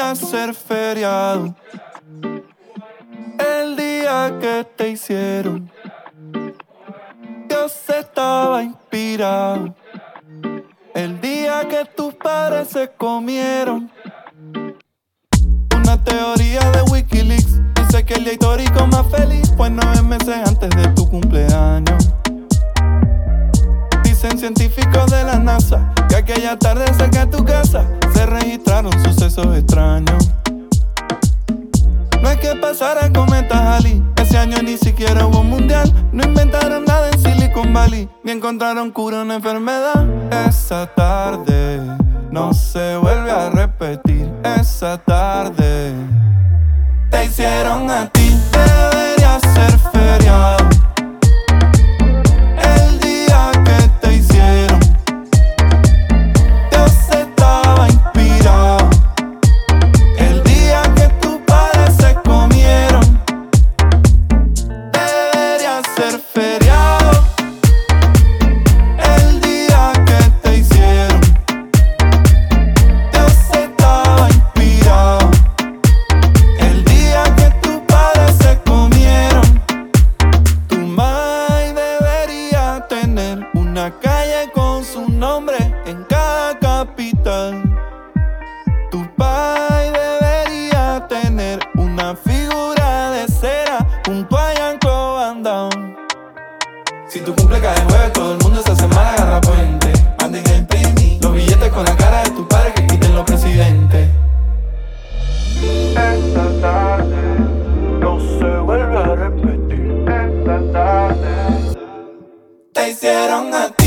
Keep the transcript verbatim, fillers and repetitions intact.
debería ser feriado. El día que te hicieron, Dios estaba inspirado. El día que tus padres se comieron. Una teoría de Wikileaks dice que el día histórico más feliz fue nueve meses antes de tu cumpleaños. Dicen científicos de la NASA que aquella tarde cerca de tu casa se registraron sucesos extraños. No es que pasara cometa Halley, ese año ni siquiera hubo mundial. No inventaron nada en Silicon Valley, ni encontraron cura a una enfermedad. Esa tarde no se vuelve a repetir. Esa tarde te hicieron a ti, debería ser feriado. El día que te hicieron, Dios estaba inspirado. El día que tus padres se comieron, debería ser feriado. El día que te hicieron, Dios estaba inspirado. El día que tus padres se comieron. Tu mai debería tener una calle con su nombre en cada capital. Tu pai debería tener una figura de cera junto a Yanko Van Damme. Si tu cumple cae jueves, todo el mundo esa semana agarra puente. Manden a imprimir los billetes con la cara de tu padre que quiten los presidentes. Esta tarde no se vuelve a repetir. Esta tarde te hicieron a